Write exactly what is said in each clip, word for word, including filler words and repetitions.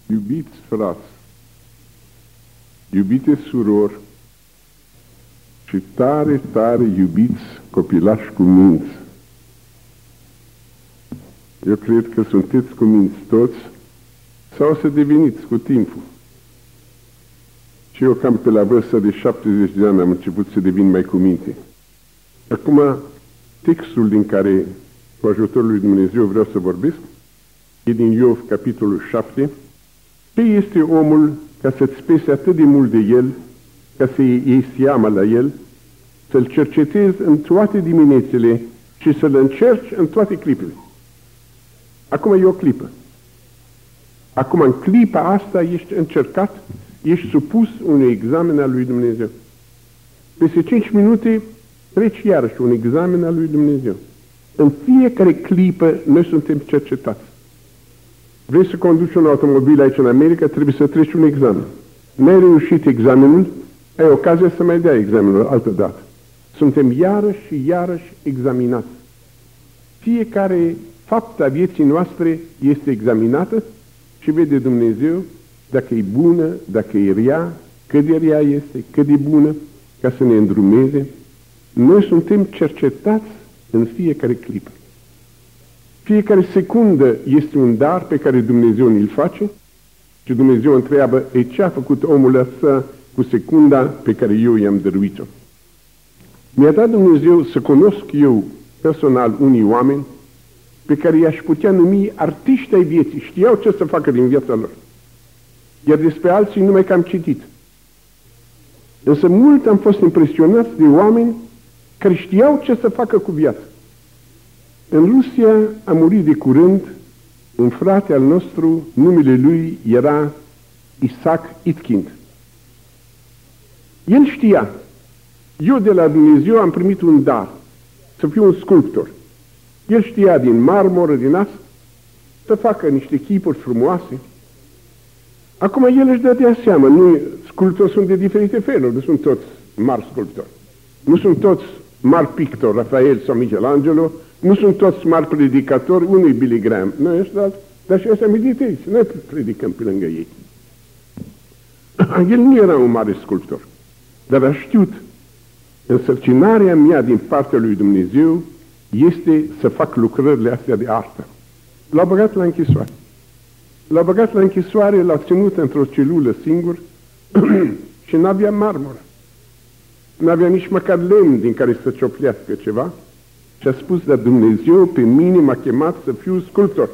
Iubiți frați, iubite surori și tare, tare iubiți copilași cu minți. Eu cred că sunteți cu minți toți sau să deveniți cu timpul. Și eu cam pe la vârsta de șaptezeci de ani am început să devin mai cu minte. Acum, textul din care, cu ajutorul lui Dumnezeu, vreau să vorbesc, e din Iov, capitolul șapte. Ce este omul ca să-ți pese atât de mult de el, ca să iei seama la el, să-l cercetezi în toate diminețile și să-l încerci în toate clipele? Acum e o clipă. Acum, în clipa asta, ești încercat, ești supus unui examen al lui Dumnezeu. Peste cinci minute treci iarăși un examen al lui Dumnezeu. În fiecare clipă noi suntem cercetați. Vrei să conduci un automobil aici în America, trebuie să treci un examen. N-ai reușit examenul, ai ocazia să mai dai examenul altă dată. Suntem iarăși și iarăși examinați. Fiecare faptă a vieții noastre este examinată și vede Dumnezeu dacă e bună, dacă e rea, cât de rea este, cât de bună, ca să ne îndrumeze. Noi suntem cercetați în fiecare clipă. Fiecare secundă este un dar pe care Dumnezeu ne-l face și Dumnezeu întreabă, e ce a făcut omul ăsta cu secunda pe care eu i-am dăruit-o? Mi-a dat Dumnezeu să cunosc eu personal unii oameni pe care i-aș putea numi artiști ai vieții, știau ce să facă din viața lor. Iar despre alții numai că am citit. Însă mult am fost impresionați de oameni care știau ce să facă cu viața. În Rusia a murit de curând un frate al nostru, numele lui era Isaac Itkind. El știa, eu de la Dumnezeu am primit un dar, să fiu un sculptor. El știa din marmură, din asta, să facă niște chipuri frumoase. Acum el își dădea seama, nu, sculptori sunt de diferite feluri, nu sunt toți mari sculptori. Nu sunt toți mari pictori, Rafael sau Michelangelo, nu sunt toți mari predicatori, unui Billy Graham. Noi ăștia, dar și ăștia meditezi, noi predicăm pe lângă ei. El nu era un mare sculptor, dar a știut, însărcinarea mea din partea lui Dumnezeu este să fac lucrările astea de artă. L-au băgat la închisoare. L-au băgat la închisoare, l-au ținut într-o celulă singur și n-avea marmură. N-avea nici măcar lemn din care să cioplească ceva. Și a spus, dar Dumnezeu pe mine m-a chemat să fiu sculptor.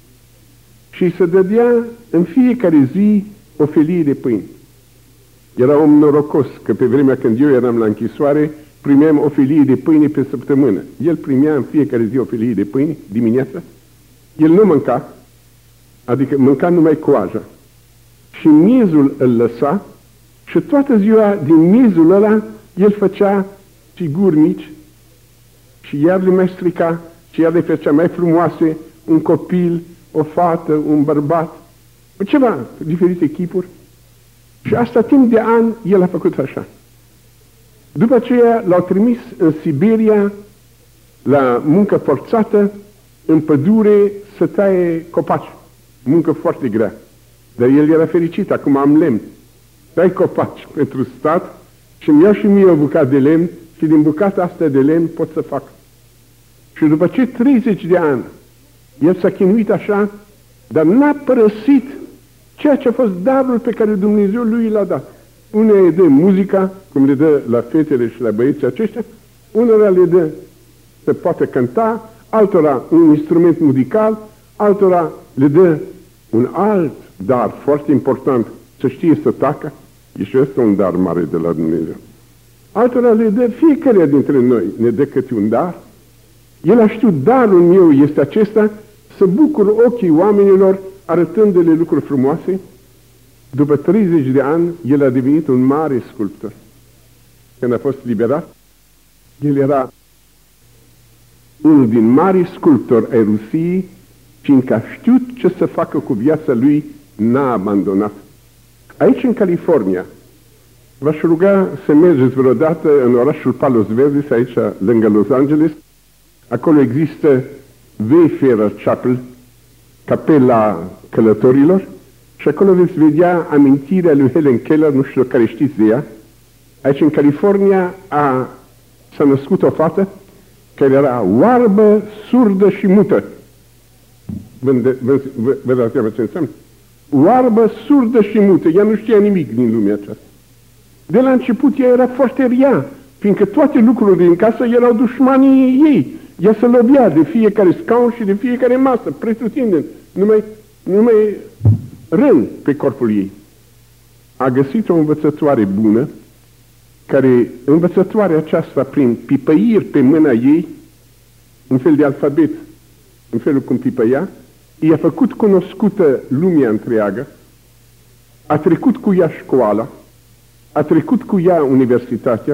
Și să dădea în fiecare zi o felie de pâine. Era om norocos, că pe vremea când eu eram la închisoare, primeam o felie de pâine pe săptămână. El primea în fiecare zi o felie de pâine, dimineața. El nu mânca, adică mânca numai coaja. Și miezul îl lăsa și toată ziua din miezul ăla el făcea figuri mici și iar le mai strica și iar le făcea mai frumoase, un copil, o fată, un bărbat, ceva, diferite chipuri. Și asta timp de ani el a făcut așa. După aceea l-au trimis în Siberia la muncă forțată, în pădure, să taie copaci. Muncă foarte grea. Dar el era fericit, acum am lemn. Tai copaci pentru stat și îmi iau și mie o bucată de lemn și din bucata asta de lemn pot să fac. Și după ce treizeci de ani el s-a chinuit așa, dar n-a părăsit ceea ce a fost darul pe care Dumnezeu lui l-a dat. Unea îi dă muzica, cum le dă la fetele și la băieții aceștia, unora le dă să poată cânta, altora un instrument muzical, altora le dă un alt dar foarte important, să știe să tacă, e și ăsta un dar mare de la Dumnezeu. Altora le dă, fiecare dintre noi ne dă câte un dar. El a știut, darul meu este acesta, să bucur ochii oamenilor arătându-le lucruri frumoase. După treizeci de ani, el a devenit un mare sculptor. Când a fost liberat, el era unul din mari sculptori ai Rusiei, fiindcă a știut ce să facă cu viața lui, n-a abandonat. Aici, în California, v-aș ruga să mergeți vreodată în orașul Palos Verdes, aici, lângă Los Angeles. Acolo există Wayfarer Chapel, capela călătorilor, Și acolo veți vedea amintirea lui Helen Keller, nu știu care știți de ea. Aici, în California, a, s-a născut o fată care era oarbă, surdă și mută. Vă, vă, vă, vă dați seama ce înseamnă? Oarbă, surdă și mută. Ea nu știa nimic din lumea aceasta. De la început ea era foarte rea, fiindcă toate lucrurile din casă erau dușmanii ei. Ea se lovea de fiecare scaun și de fiecare masă, pretutindeni, numai, numai răni pe corpul ei. A găsit o învățătoare bună, care învățătoarea aceasta, prin pipăiri pe mâna ei, un fel de alfabet, în felul cum pipăia, i-a făcut cunoscută lumea întreagă, a trecut cu ea școala, a trecut cu ea universitatea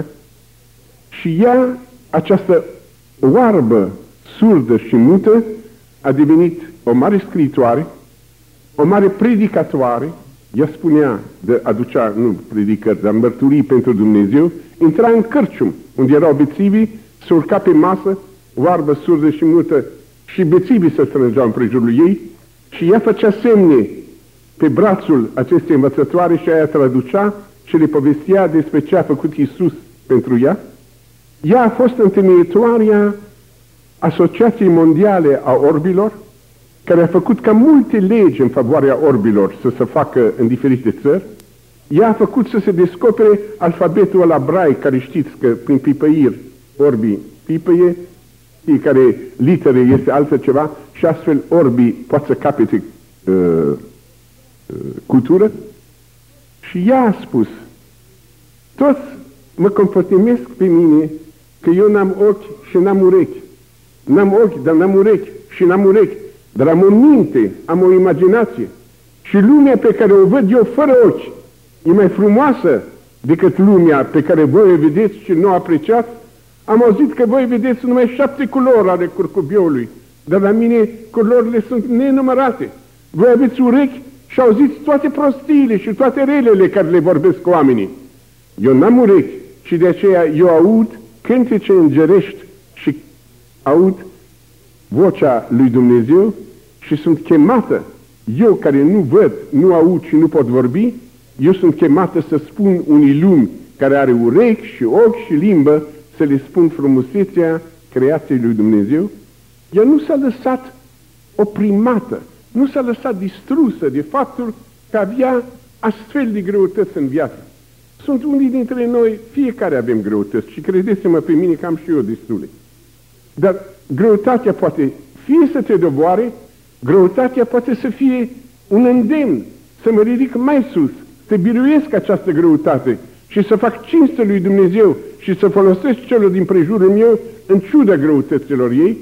și ea, această oarbă, surdă și mută, a devenit o mare scriitoare, o mare predicatoare. Ea spunea, de, aducea, nu predicări, dar mărturii pentru Dumnezeu, intra în cârcium, unde erau bețivii, se urca pe masă, oarbă, surdă și mută, și bețivii se strângeau împrejurul ei, și ea făcea semne pe brațul acestei învățătoare și aia traducea și le povestea despre ce a făcut Iisus pentru ea. Ea a fost întemeitoarea Asociației Mondiale a Orbilor, care a făcut ca multe legi în favoarea orbilor să se facă în diferite țări. Ea a făcut să se descopere alfabetul ăla brai, care știți că prin pipăiri orbii pipăie, fiecare literă este altă ceva și astfel orbii pot să capete uh, uh, cultură. Și ea a spus, toți mă compătimesc pe mine că eu n-am ochi și n-am urechi. N-am ochi, dar n-am urechi și n-am urechi. Dar am o minte, am o imaginație. Și lumea pe care o văd eu fără ochi e mai frumoasă decât lumea pe care voi o vedeți și nu o apreciați. Am auzit că voi vedeți numai șapte culori ale curcubioului, dar la mine culorile sunt nenumărate. Voi aveți urechi și auziți toate prostiile și toate relele care le vorbesc oamenii. Eu n-am urechi și de aceea eu aud cântece îngerești și aud vocea lui Dumnezeu și sunt chemată, eu care nu văd, nu aud și nu pot vorbi, eu sunt chemată să spun unui lumi care are urechi și ochi și limbă, să le spun frumusețea creației lui Dumnezeu. Ea nu s-a lăsat oprimată, nu s-a lăsat distrusă de faptul că avea astfel de greutăți în viață. Sunt unii dintre noi, fiecare avem greutăți și credeți-mă pe mine că am și eu destule. Dar greutatea poate fie să te doboare, greutatea poate să fie un îndemn, să mă ridic mai sus, să biruiesc această greutate și să fac cinste lui Dumnezeu și să folosesc celor din prejurul meu în ciuda greutăților ei.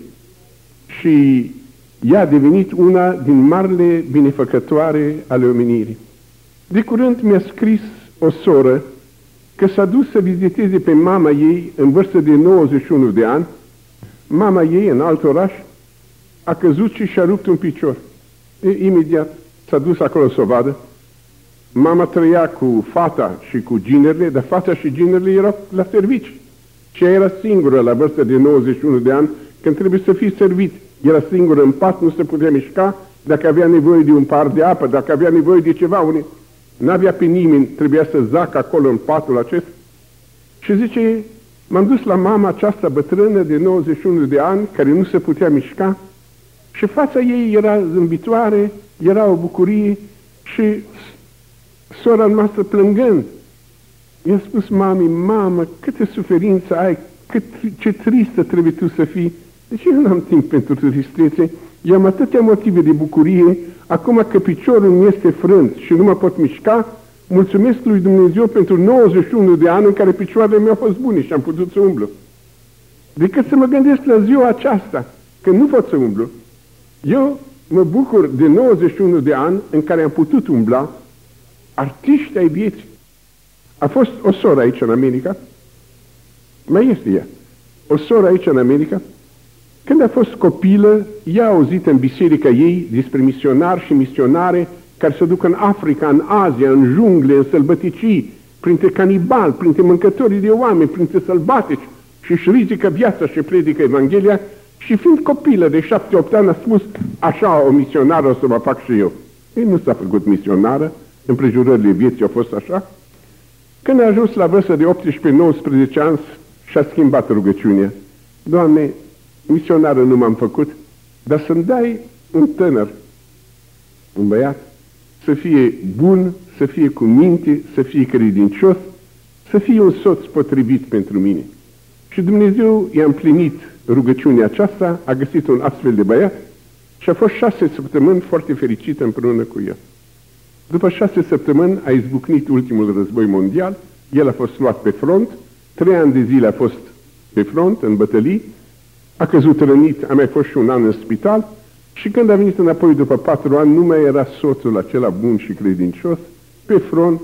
Și ea a devenit una din marile binefăcătoare ale omenirii. De curând mi-a scris o soră că s-a dus să viziteze pe mama ei în vârstă de nouăzeci și unu de ani. Mama ei, în alt oraș, a căzut și și-a rupt un picior. E, imediat s-a dus acolo să o vadă. Mama trăia cu fata și cu ginerile, dar fata și ginerile erau la servici. Și ea era singură la vârstă de nouăzeci și unu de ani, când trebuie să fie servit. Era singură în pat, nu se putea mișca, dacă avea nevoie de un par de apă, dacă avea nevoie de ceva, unii n-avea pe nimeni, trebuia să zacă acolo în patul acesta. Și zice, m-am dus la mama aceasta bătrână de nouăzeci și unu de ani, care nu se putea mișca, și fața ei era zâmbitoare, era o bucurie și sora noastră plângând. I-a spus mamei, mamă, câtă suferință ai, cât, ce tristă trebuie tu să fii. Deci eu nu am timp pentru tristețe, eu am atâtea motive de bucurie, acum că piciorul mi este frânt și nu mă pot mișca, mulțumesc lui Dumnezeu pentru nouăzeci și unu de ani în care picioarele mi-au fost bune și am putut să umblu. Decât să mă gândesc la ziua aceasta, că nu pot să umblu. Eu mă bucur de nouăzeci și unu de ani în care am putut umbla, artiști ai vieții. A fost o soră aici în America, mai este ea, o soră aici în America, când a fost copilă, ea a auzit în biserica ei despre misionari și misionare care se duc în Africa, în Asia, în jungle, în sălbăticii, printre canibali, printre mâncătorii de oameni, printre sălbatici și își ridică viața și predică Evanghelia. Și fiind copilă de șapte opt ani a spus, așa o misionară o să mă fac și eu. Ei nu s-a făcut misionară, împrejurările vieții au fost așa. Când a ajuns la vârstă de optsprezece nouăsprezece ani, și-a schimbat rugăciunea. Doamne, misionară nu m-am făcut, dar să-mi dai un tânăr, un băiat, să fie bun, să fie cu minte, să fie credincios, să fie un soț potrivit pentru mine. Și Dumnezeu i-a împlinit rugăciunea aceasta, a găsit un astfel de băiat și a fost șase săptămâni foarte fericită împreună cu el. După șase săptămâni a izbucnit ultimul război mondial, el a fost luat pe front, trei ani de zile a fost pe front, în bătălii, a căzut rănit, a mai fost și un an în spital și când a venit înapoi după patru ani, nu mai era soțul acela bun și credincios, pe front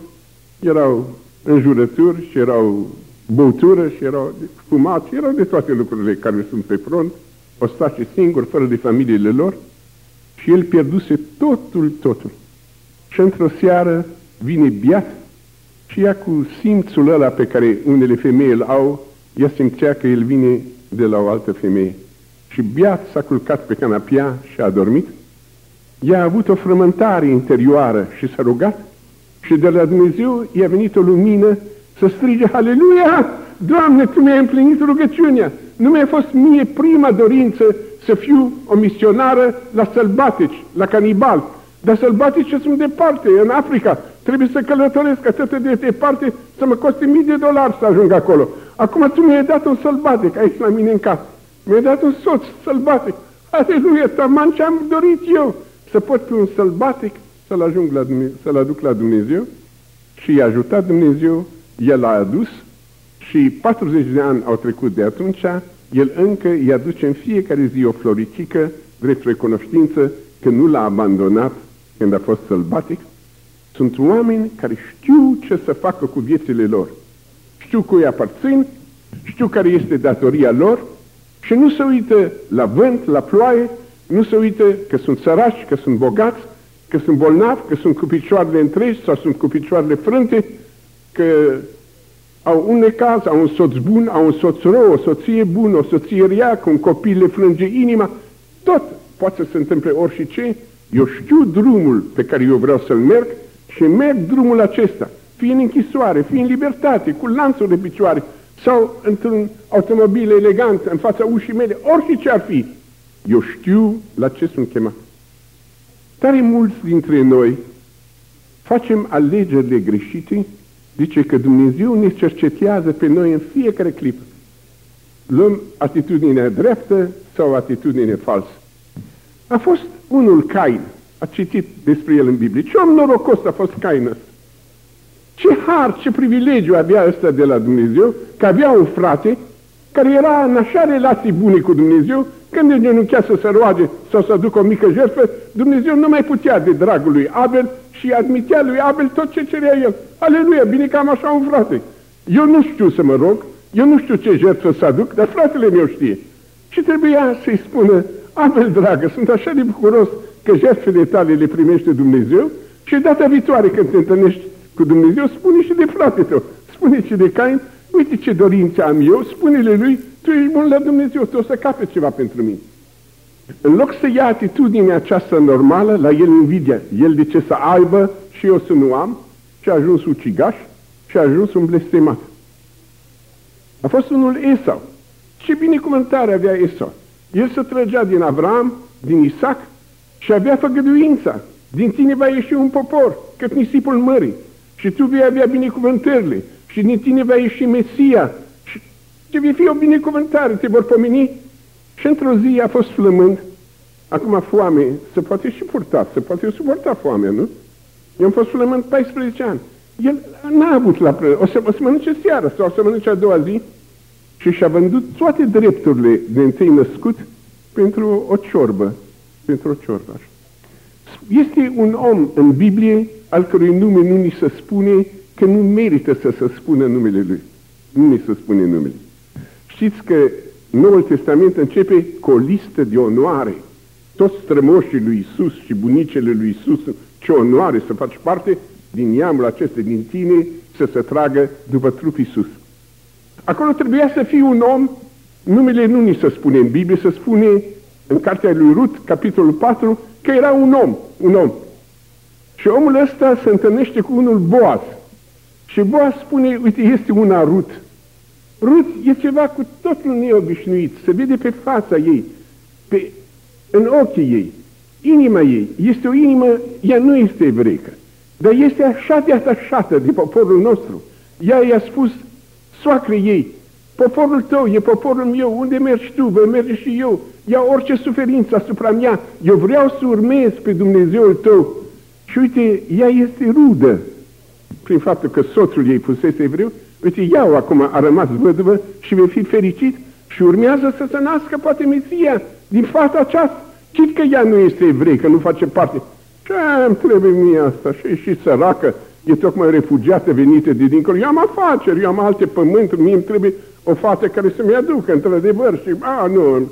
erau înjurături și erau băutură și erau fumat și erau de toate lucrurile care sunt pe front, ostași singuri, fără de familiile lor și el pierduse totul, totul. Și într-o seară vine biat și ea cu simțul ăla pe care unele femei îl au, ea simțea că el vine de la o altă femeie. Și biat s-a culcat pe canapea și a adormit. Ea a avut o frământare interioară și s-a rugat și de la Dumnezeu i-a venit o lumină să strige, Haleluia! Doamne, Tu mi-ai împlinit rugăciunea! Nu mi-a fost mie prima dorință să fiu o misionară la sălbatici, la canibali, dar sălbatici sunt departe, în Africa. Trebuie să călătoresc atât de departe să mă coste mii de dolari să ajung acolo. Acum Tu mi-ai dat un sălbatic aici la mine în casă. Mi-ai dat un soț sălbatic. Aleluia, taman ce-am dorit eu. Să pot pe un sălbatic să-l ajung la Dumnezeu, să-l aduc la Dumnezeu și i-a ajutat Dumnezeu, el l-a adus și patruzeci de ani au trecut de atunci, el încă îi aduce în fiecare zi o floricică drept recunoștință că nu l-a abandonat când a fost sălbatic. Sunt oameni care știu ce să facă cu viețile lor. Știu cui aparțin, știu care este datoria lor și nu se uită la vânt, la ploaie, nu se uită că sunt săraci, că sunt bogați, că sunt bolnavi, că sunt cu picioarele întregi sau sunt cu picioarele frânte, că au un necaz, au un soț bun, au un soț rău, o soție bună, o soție rea, cu un copil le frânge inima. Tot poate să se întâmple orice. Eu știu drumul pe care eu vreau să-l merg și merg drumul acesta, fie în închisoare, fie în libertate, cu lanțuri de picioare, sau într-un automobil elegant în fața ușii mele, orice ar fi. Eu știu la ce sunt chemat. Tare mulți dintre noi facem alegerile greșite, zice că Dumnezeu ne cercetează pe noi în fiecare clipă. Luăm atitudinea dreaptă sau atitudinea falsă. A fost unul Cain, a citit despre el în Biblie. Ce om norocos a fost Cain ăsta? Ce har, ce privilegiu avea ăsta de la Dumnezeu, că avea un frate care era în așa relații bune cu Dumnezeu, când îl genunchea să se roage sau să aducă o mică jertfă, Dumnezeu nu mai putea de dragul lui Abel și admitea lui Abel tot ce cerea el. Aleluia, bine că am așa un frate. Eu nu știu să mă rog, eu nu știu ce jertfă să aduc, dar fratele meu știe. Și trebuia să-i spună, Abel, dragă, sunt așa de bucuros că jertfele tale le primește Dumnezeu și data viitoare când te întâlnești cu Dumnezeu, spune și de frate tău, spune și de Cain, uite ce dorință am eu, spune-le lui, tu ești bun la Dumnezeu, tu o să capeți ceva pentru mine. În loc să ia atitudinea aceasta normală, la el invidia, el de ce să aibă și eu să nu am, și a ajuns ucigaș și a ajuns un blestemat. A fost unul Esau. Ce binecuvântare avea Esau. El se trăgea din Avram, din Isaac și avea făgăduința. Din tine va ieși un popor, cât nisipul mării. Și tu vei avea binecuvântările. Și din tine va ieși Mesia. Și ce vei fi o binecuvântare, te vor pomeni. Și într-o zi a fost flămând. Acum foame se poate și purta, se poate suporta foamea, nu? Eu am fost flămând paisprezece ani. El n-a avut la prânz. O să, o să mănânce seara sau o să mănânce a doua zi. Și și-a vândut toate drepturile de întâi născut pentru o ciorbă. Pentru o ciorbă. Este un om în Biblie al cărui nume nu ni se spune, că nu merită să se spună numele lui. Nu ni se spune numele. Știți că Noul Testament începe cu o listă de onoare. Toți strămoșii lui Iisus și bunicele lui Iisus, ce onoare să faci parte din neamul acesta, din tine, să se tragă după trup Iisus. Acolo trebuia să fie un om, numele nu ni se spune în Biblie, se spune în cartea lui Rut, capitolul patru, că era un om, un om. Și omul ăsta se întâlnește cu unul Boaz. Și Boaz spune, uite, este una Rut. Rut e ceva cu totul neobișnuit. Se vede pe fața ei, pe, în ochii ei, inima ei. Este o inimă, ea nu este evreică, dar este așa de atașată de poporul nostru. Ea i-a spus soacrei ei, poporul tău e poporul meu, unde mergi tu, voi merge și eu. Ia orice suferință asupra mea, eu vreau să urmez pe Dumnezeul tău. Și uite, ea este rudă, prin faptul că soțul ei fusese evreu. Uite, iau acum a rămas văduvă și vei fi fericit și urmează să se nască poate Mesia din fata aceasta. Chit că ea nu este evrei, că nu face parte. Ce îmi trebuie mie asta? Și și săracă, e tocmai refugiată venită de dincolo. Eu am afaceri, eu am alte pământuri, mie îmi trebuie o fată care să-mi aducă, într-adevăr. Și, a, nu.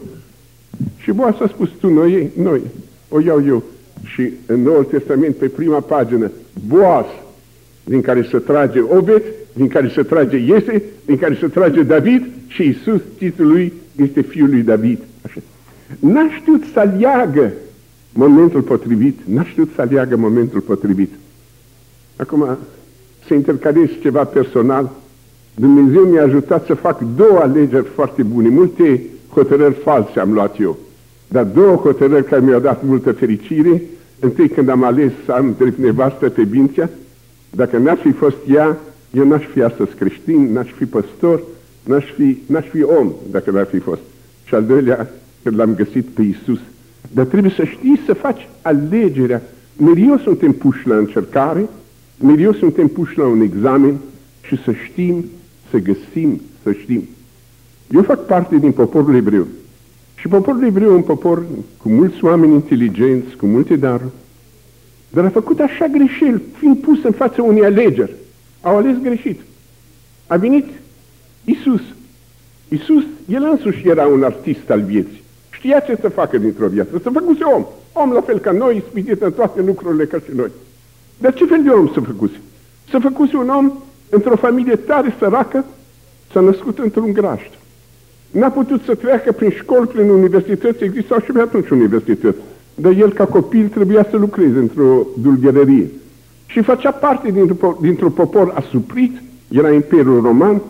Și Boaz a spus, tu, noi, noi, o iau eu. Și în Noul Testament, pe prima pagină, Boaz, din care se trage Obed, din care se trage Iese, din care se trage David, și Iisus, titlul lui, este fiul lui David. Așa. N-a știut să aleagă momentul potrivit, n-a știut să aleagă momentul potrivit. Acum, să intercalez ceva personal. Dumnezeu mi-a ajutat să fac două alegeri foarte bune. Multe hotărâri false am luat eu, dar două hotărâri care mi-au dat multă fericire. Întâi, când am ales să am drept nevastă pe Binția, dacă n-ar fi fost ea, eu n-aș fi astăzi creștin, n-aș fi păstor, n-aș fi, n-aș fi om dacă n-ar fi fost. Și al doilea, când l-am găsit pe Iisus. Dar trebuie să știi să faci alegerea. Mereu suntem puși la încercare, mereu suntem puși la un examen și să știm, să găsim, să știm. Eu fac parte din poporul evreu. Și poporul evreu e un popor cu mulți oameni inteligenți, cu multe daruri, dar a făcut așa greșeli, fiind pus în fața unei alegeri. Au ales greșit. A venit Iisus. Iisus, el însuși era un artist al vieții. Știa ce să facă dintr-o viață. Să făcuse om. Om la fel ca noi, ispitit în toate lucrurile ca și noi. Dar ce fel de om să făcuse? Să făcuse un om într-o familie tare săracă, s-a născut într-un grajd. N-a putut să treacă prin școli, prin universități, existau și pe atunci universități. Dar el, ca copil, trebuia să lucreze într-o dulgherărie. Și făcea parte dintr-un dintr popor asuprit, era Imperiul Roman,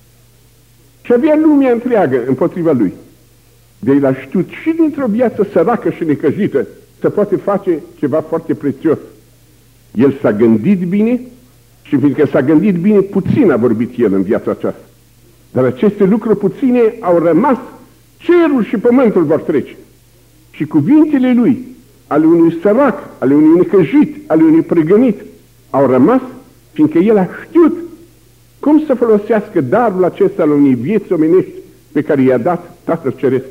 și avea lumea întreagă împotriva lui. De el a știut și dintr-o viață săracă și necăjită să poate face ceva foarte prețios. El s-a gândit bine și fiindcă s-a gândit bine, puțin a vorbit el în viața aceasta. Dar aceste lucruri puține au rămas, cerul și pământul vor trece. Și cuvintele lui, ale unui sărac, ale unui necăjit, ale unui pregănit, au rămas, fiindcă el a știut cum să folosească darul acesta al unei vieți omenești pe care i-a dat Tatăl Ceresc.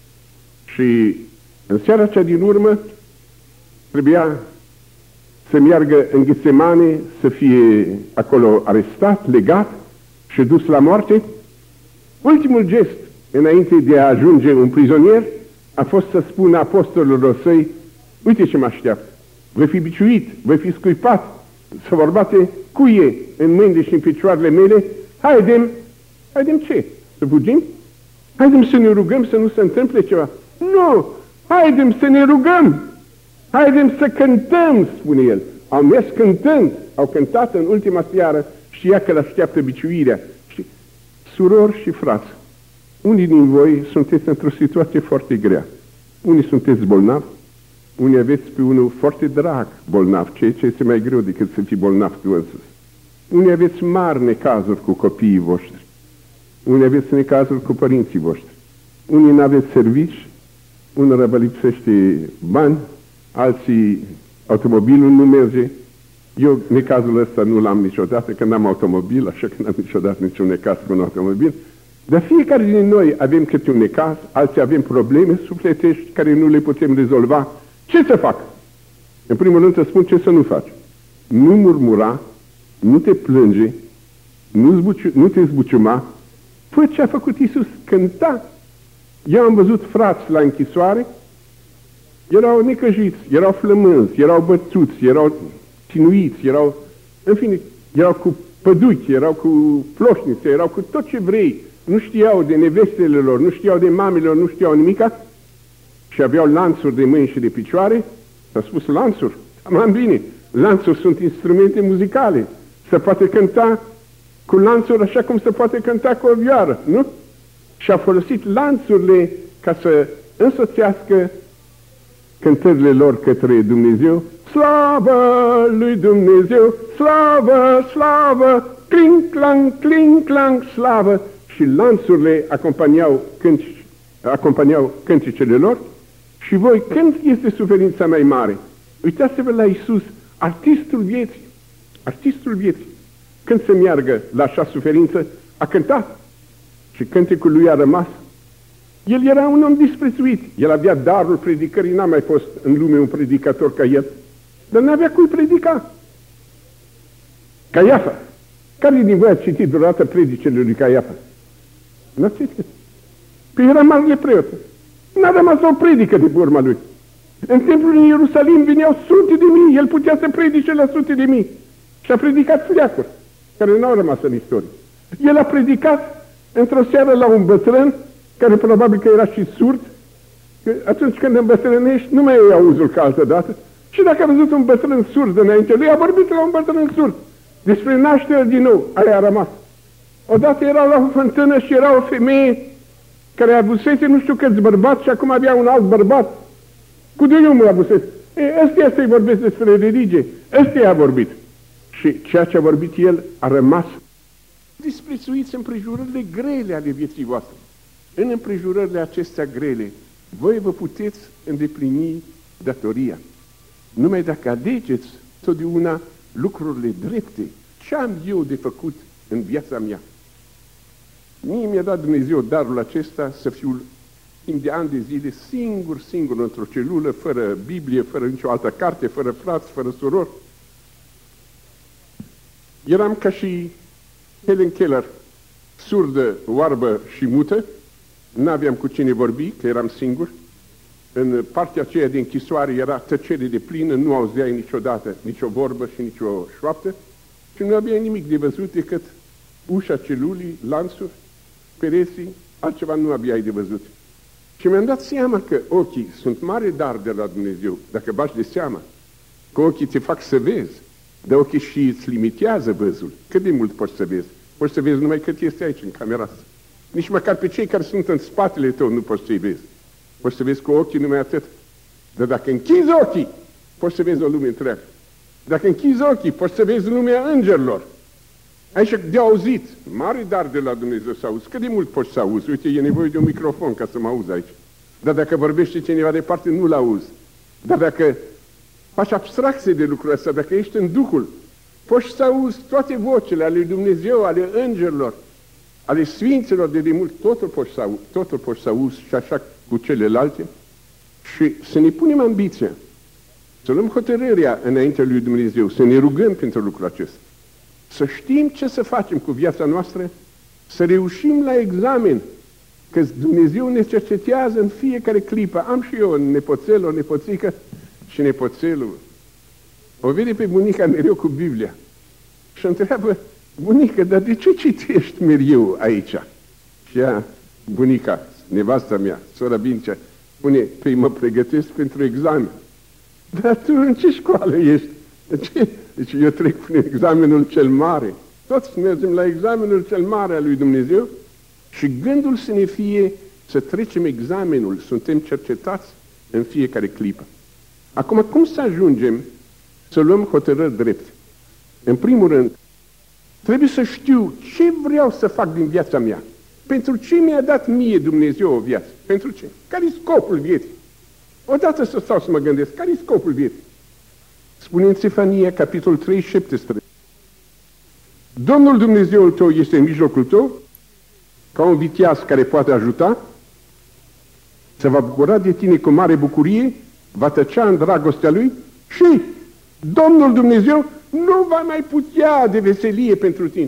Și în seara cea din urmă trebuia să meargă în Ghetsemane, să fie acolo arestat, legat și dus la moarte. Ultimul gest, înainte de a ajunge un prizonier, a fost să spună apostolilor săi, uite ce mă așteaptă, voi fi biciuit, voi fi scuipat, să vor bate cuie în mâinile și în picioarele mele, haidem, haidem ce? Să fugim? Haidem să ne rugăm să nu se întâmple ceva. Nu! Haidem să ne rugăm! Haidem să cântăm, spune el. Au mers cântând, au cântat în ultima seară, știa că l-așteaptă biciuirea. Și, surori și frați, unii din voi sunteți într-o situație foarte grea. Unii sunteți bolnavi, unii aveți pe unul foarte drag bolnav, ceea ce este mai greu decât să fii bolnav tu însuți. Unii aveți mari necazuri cu copiii voștri. Unii aveți necazuri cu părinții voștri. Unii nu aveți servici, unora vă lipsește bani, alții automobilul nu merge. Eu necazul ăsta nu l-am niciodată, că n-am automobil, așa că n-am niciodată niciun necaz cu un automobil. Dar fiecare din noi avem câte un necaz, alții avem probleme sufletești care nu le putem rezolva. Ce să fac? În primul rând să spun ce să nu faci. Nu murmura, nu te plânge, nu, zbuciu, nu te zbuciuma. Fă ce a făcut Iisus, cânta. Eu am văzut frați la închisoare, erau necăjiți, erau flămânzi, erau bătuți, erau chinuiți, erau, în fine, erau cu păduchi, erau cu ploșnițe, erau cu tot ce vrei. Nu știau de nevestele lor, nu știau de mamelor, nu știau nimica și aveau lanțuri de mâini și de picioare. S-a spus lanțuri, am bine, Lanțuri sunt instrumente muzicale. Se poate cânta cu lanțuri așa cum se poate cânta cu o vioară, nu? Și a folosit lanțurile ca să însoțească cântările lor către Dumnezeu. Slavă lui Dumnezeu, slavă, slavă, cling, clang, cling, clang, slavă. Și lanțurile acompaniau, cânci, acompaniau cântecele lor. Și voi, când este suferința mai mare? Uitați-vă la Iisus, artistul vieții, artistul vieții. Când se meargă la așa suferință, a cântat și cântecul lui a rămas. El era un om disprețuit, el avea darul predicării, n-a mai fost în lume un predicator ca el, dar n-avea cui predica. Caiafa. Care din voi a citit vreodată predicele lui Caiafa? N-ați citit? Păi era marele preot. N-a rămas o predică de pe urma lui. În templul în Ierusalim vineau sute de mii, el putea să predice la sute de mii. Și a predicat fleacuri, care n-au rămas în istorie. El a predicat într-o seară la un bătrân, care probabil că era și surd, că atunci când îmbătrânești, nu mai ai auzul ca altă dată. Și dacă a văzut un bătrân surd înainte lui, a vorbit la un bătrân surd despre nașterea din nou, aia a rămas. Odată era la o fântână și era o femeie care avusese nu știu câți bărbați și acum avea un alt bărbat. Cu de omul avusese. E, ăstia să-i vorbesc despre religie. Ăstia a vorbit. Și ceea ce a vorbit el a rămas. Disprețuiți împrejurările grele ale vieții voastre. În împrejurările acestea grele, voi vă puteți îndeplini datoria. Numai dacă alegeți totdeauna lucrurile drepte, ce am eu de făcut în viața mea? Mie mi-a dat Dumnezeu darul acesta să fiu timp de ani de zile singur, singur într-o celulă, fără Biblie, fără nicio altă carte, fără frați, fără surori. Eram ca și Helen Keller, surdă, oarbă și mută, n-aveam cu cine vorbi, că eram singur. În partea aceea de închisoare era tăcere de plină, nu auzeai niciodată nicio vorbă și nicio șoaptă și nu aveai nimic de văzut decât ușa celulii, lanțuri, pereții, altceva nu aveai de văzut. Și mi-am dat seama că ochii sunt mare dar de la Dumnezeu, dacă bagi de seama, că ochii te fac să vezi, dar ochii și îți limitează văzul. Cât de mult poți să vezi? Poți să vezi numai cât este aici, în camera asta. Nici măcar pe cei care sunt în spatele tău nu poți să-i vezi. Poți să vezi cu ochii numai atât. Dar dacă închizi ochii, poți să vezi o lume întreagă. Dacă închizi ochii, poți să vezi lumea îngerilor. Aici de auzit, mare dar de la Dumnezeu să auzi. Cât de mult poți să auzi? Uite, e nevoie de un microfon ca să mă auzi aici. Dar dacă vorbește cineva departe, nu-l auzi. Dar dacă faci abstracție de lucrul ăsta, dacă ești în Duhul, poți să auzi toate vocile ale lui Dumnezeu, ale îngerilor, ale sfinților de demult, totul poți să auzi, totul poți să auzi și așa cu celelalte. Și să ne punem ambiția, să luăm hotărârea înaintea lui Dumnezeu, să ne rugăm pentru lucrul acesta. Să știm ce să facem cu viața noastră, să reușim la examen, că Dumnezeu ne cercetează în fiecare clipă. Am și eu un nepoțel, o nepoțică și nepoțelul o vede pe bunica mereu cu Biblia și întreabă, bunică, dar de ce citești mereu aici? Și ea, bunica, nevasta mea, sora Bincea, spune, păi mă pregătesc pentru examen. Dar tu în ce școală ești? Ce? Deci eu trec prin examenul cel mare. Toți mergem la examenul cel mare al lui Dumnezeu și gândul să ne fie să trecem examenul, suntem cercetați în fiecare clipă. Acum, cum să ajungem să luăm hotărâri drepte? În primul rând, trebuie să știu ce vreau să fac din viața mea. Pentru ce mi-a dat mie Dumnezeu o viață? Pentru ce? Care-i scopul vieții? Odată să stau să mă gândesc, care-i scopul vieții? Spune în Sefania, capitolul trei, șaptesprezece. Domnul Dumnezeul tău este în mijlocul tău, ca un viteaz care poate ajuta, se va bucura de tine cu mare bucurie, va tăcea în dragostea lui și Domnul Dumnezeu nu va mai putea de veselie pentru tine.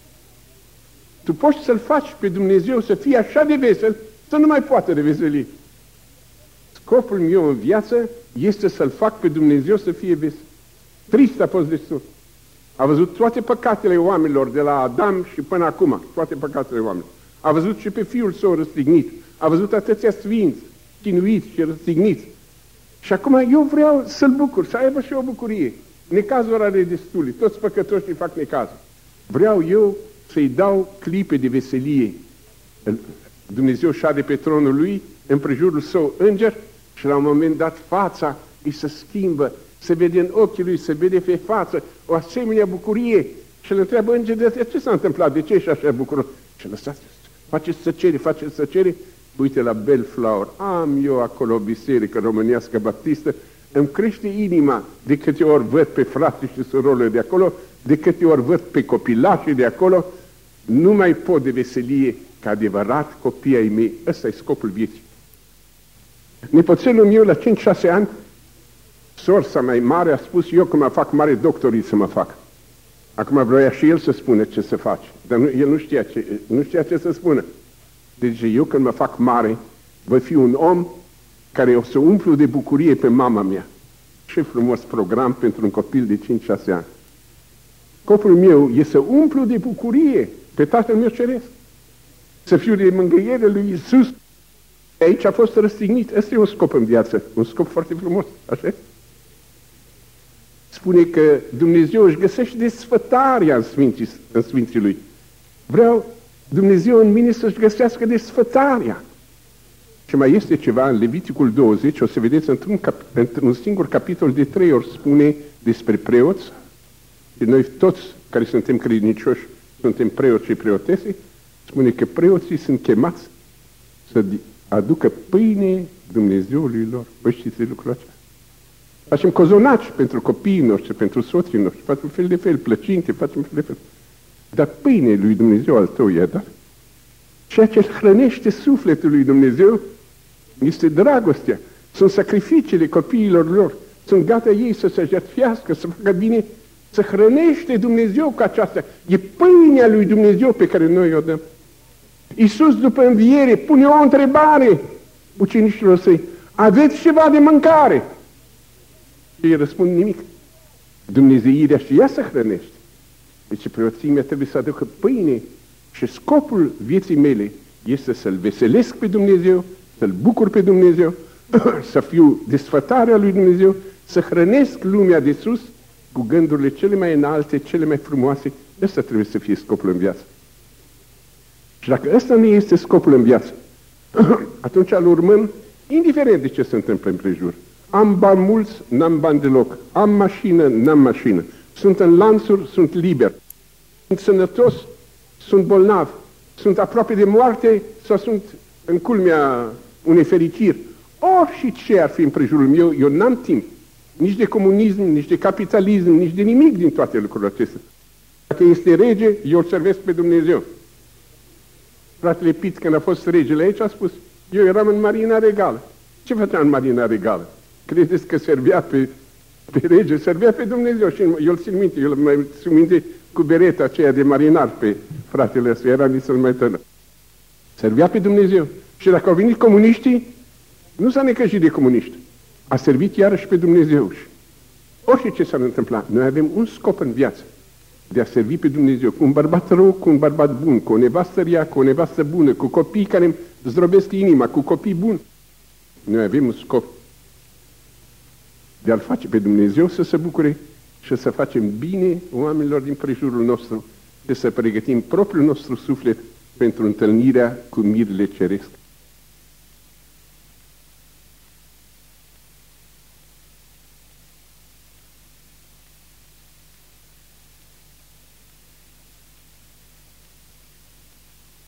Tu poți să-L faci pe Dumnezeu să fie așa de vesel, să nu mai poată de veselie. Scopul meu în viață este să-L fac pe Dumnezeu să fie vesel. Trist a fost destul. A văzut toate păcatele oamenilor de la Adam și până acum, toate păcatele oamenilor. A văzut și pe Fiul Său răstignit. A văzut atâția sfinți, chinuiți și răstigniți. Și acum eu vreau să-L bucur, să aibă și o bucurie. Necazuri are destule, toți păcătoșii fac necazuri. Vreau eu să-i dau clipe de veselie. Dumnezeu șade pe tronul lui, împrejurul său înger, și la un moment dat fața îi se schimbă, se vede în ochii lui, se vede pe față o asemenea bucurie. Și îl întreabă îngerul, de ce s-a întâmplat, de ce ești așa bucuros? Și lăsați, faceți tăcere, faceți tăcere. Uite la Bellflower, am eu acolo o biserică românească baptistă, îmi crește inima de câte ori văd pe frații și surorile de acolo, de câte ori văd pe copilașii de acolo, nu mai pot de veselie ca adevărat copii ai mei. Ăsta e scopul vieții. Nepoțelul meu la cinci șase ani, sorsa mai mare a spus, eu când mă fac mare doctorii să mă fac. Acum vroia și el să spună ce să faci, dar nu, el nu știa, ce, nu știa ce să spună. Deci eu când mă fac mare, voi fi un om care o să umplu de bucurie pe mama mea. Ce frumos program pentru un copil de cinci șase ani. Scopul meu e să umplu de bucurie pe Tatăl meu Ceresc. Să fiu de mângâiere lui Iisus. Aici a fost răstignit. Ăsta e un scop în viață. Un scop foarte frumos. Așa? Spune că Dumnezeu își găsește desfătarea în Sfinții, în Sfinții Lui. Vreau Dumnezeu în mine să-și găsească desfătarea. Și mai este ceva în Leviticul douăzeci, o să vedeți într-un, într-un singur capitol de trei ori spune despre preoți. Și noi toți care suntem credincioși, suntem preoți și preotese, spune că preoții sunt chemați să aducă pâine Dumnezeului lor. Vă știți de lucrul acesta? Facem cozonaci pentru copiii noștri, pentru soții noștri, facem fel de fel, plăcinte, facem fel de fel. Dar pâine lui Dumnezeu al tău i-a dat. Ceea ce hrănește sufletul lui Dumnezeu este dragostea. Sunt sacrificiile copiilor lor. Sunt gata ei să se jertfească, să facă bine, să hrănește Dumnezeu cu aceasta. E pâinea lui Dumnezeu pe care noi o dăm. Iisus după înviere pune o întrebare ucenicilor săi. Aveți ceva de mâncare? Și ei răspund nimic. Dumnezeirea și ea să hrănește. Deci preoțimea trebuie să aducă pâine și scopul vieții mele este să-L veselesc pe Dumnezeu, să-L bucur pe Dumnezeu, să fiu desfătarea lui Dumnezeu, să hrănesc lumea de sus cu gândurile cele mai înalte, cele mai frumoase. Ăsta trebuie să fie scopul în viață. Și dacă ăsta nu este scopul în viață, atunci îl urmăm, indiferent de ce se întâmplă în prejur. Am bani mulți, n-am bani deloc. Am mașină, n-am mașină. Sunt în lanțuri, sunt liber. Sunt sănătos, sunt bolnav. Sunt aproape de moarte sau sunt în culmea unei fericiri. Orice ar fi în prejurul meu, eu n-am timp. Nici de comunism, nici de capitalism, nici de nimic din toate lucrurile acestea. Dacă este rege, eu îl servesc pe Dumnezeu. Fratele Pit, când a fost regele aici, a spus, eu eram în marina regală. Ce făceam în marina regală? Credeți că servea pe, pe rege? Servea pe Dumnezeu. Și eu îl țin minte, eu îl țin minte cu bereta aceea de marinar pe fratele ăsta, era nici mai tânăr. Servea pe Dumnezeu. Și dacă au venit comuniștii, nu s-a necăjit de comuniști. A servit iarăși pe Dumnezeu. Și orice ce s-ar întâmpla, noi avem un scop în viață. De a servi pe Dumnezeu, cu un bărbat rău, cu un bărbat bun, cu o nevastă rea, cu o nevastă bună, cu copii care îmi zdrobesc inima, cu copii buni. Noi avem un scop de a-L face pe Dumnezeu să se bucure și să facem bine oamenilor din prejurul nostru și să pregătim propriul nostru suflet pentru întâlnirea cu mirile ceresc.